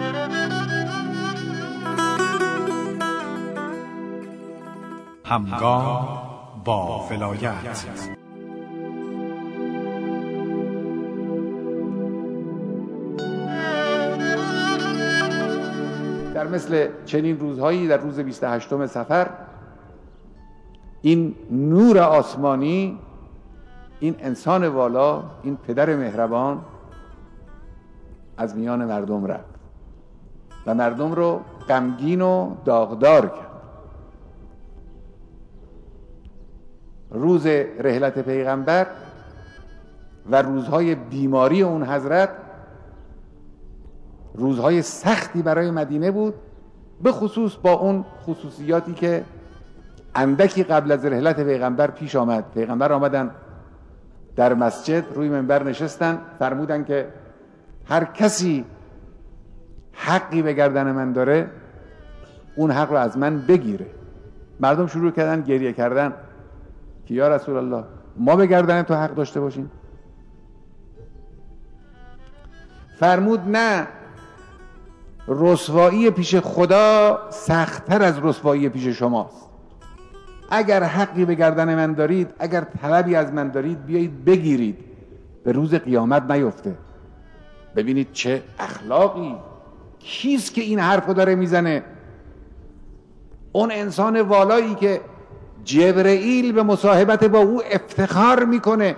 همگام با ولایت. در مثل چنین روزهایی در روز 28 صفر این نور آسمانی، این انسان والا، این پدر مهربان از میان مردم رفت و مردم رو غمگین و داغدار کرد. روز رحلت پیغمبر و روزهای بیماری اون حضرت روزهای سختی برای مدینه بود، به خصوص با اون خصوصیاتی که اندکی قبل از رحلت پیغمبر پیش آمد. پیغمبر آمدن در مسجد، روی منبر نشستن، فرمودن که هر کسی حقی به گردن من داره اون حق رو از من بگیره. مردم شروع کردن گریه کردن که یا رسول الله ما به گردن تو حق داشته باشیم؟ فرمود نه، رسوایی پیش خدا سخت‌تر از رسوایی پیش شماست. اگر حقی به گردن من دارید، اگر طلبی از من دارید، بیایید بگیرید، به روز قیامت نیفته. ببینید چه اخلاقی، کیست که این حرفو داره میزنه؟ اون انسان والایی که جبرئیل به مصاحبت با او افتخار میکنه،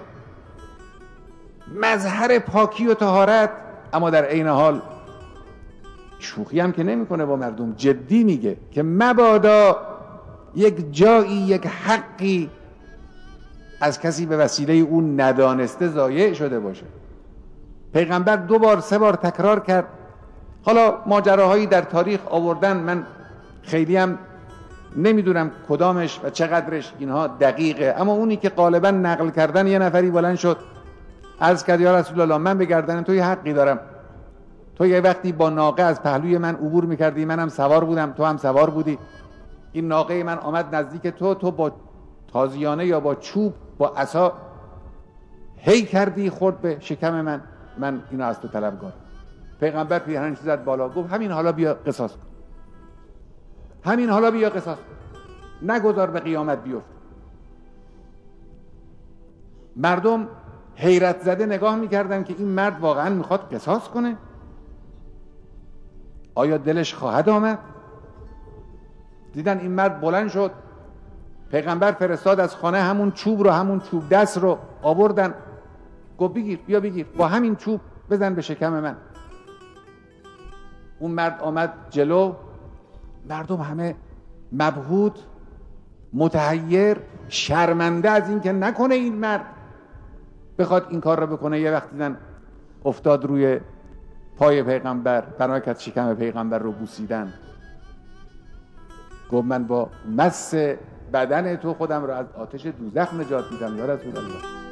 مظهر پاکی و طهارت، اما در عین حال شوخی هم که نمیکنه با مردم، جدی میگه که مبادا یک جایی، یک حقی از کسی به وسیله اون ندانسته ضایع شده باشه. پیغمبر 2 بار 3 بار تکرار کرد. حالا ماجراهایی در تاریخ آوردن، من خیلی هم نمیدونم کدامش و چقدرش اینها دقیقه، اما اونی که غالبا نقل کردن، یه نفری بلند شد عرض کرد یا رسول الله من به گردن تو یه حقی دارم. تو یه وقتی با ناقه از پهلوی من عبور میکردی، منم سوار بودم، تو هم سوار بودی، این ناقه من آمد نزدیک تو با تازیانه یا با چوب با عصا هی کردی، خورد به شکم من اینو از تو طلبگارم. پیغمبر پیرهنش زد بالا، گفت همین حالا بیا قصاص کن، همین حالا بیا قصاص کن، نگذار به قیامت بیفت. مردم حیرت زده نگاه میکردن که این مرد واقعا میخواد قصاص کنه؟ آیا دلش خواهد آمد؟ دیدن این مرد بلند شد، پیغمبر فرستاد از خانه همون چوب رو، همون چوب دست رو آوردن، گفت بگیر، بیا بگیر، با همین چوب بزن به شکم من. اون مرد آمد جلو، مردم همه مبهوت، متحیر، شرمنده از این که نکنه این مرد بخواد این کار رو بکنه. یه وقت دیدن افتاد روی پای پیغمبر، بنا کرد شکم پیغمبر رو بوسیدن. گفت من با مس بدن تو خودم رو از آتش دوزخ نجات میدم یا رسول الله.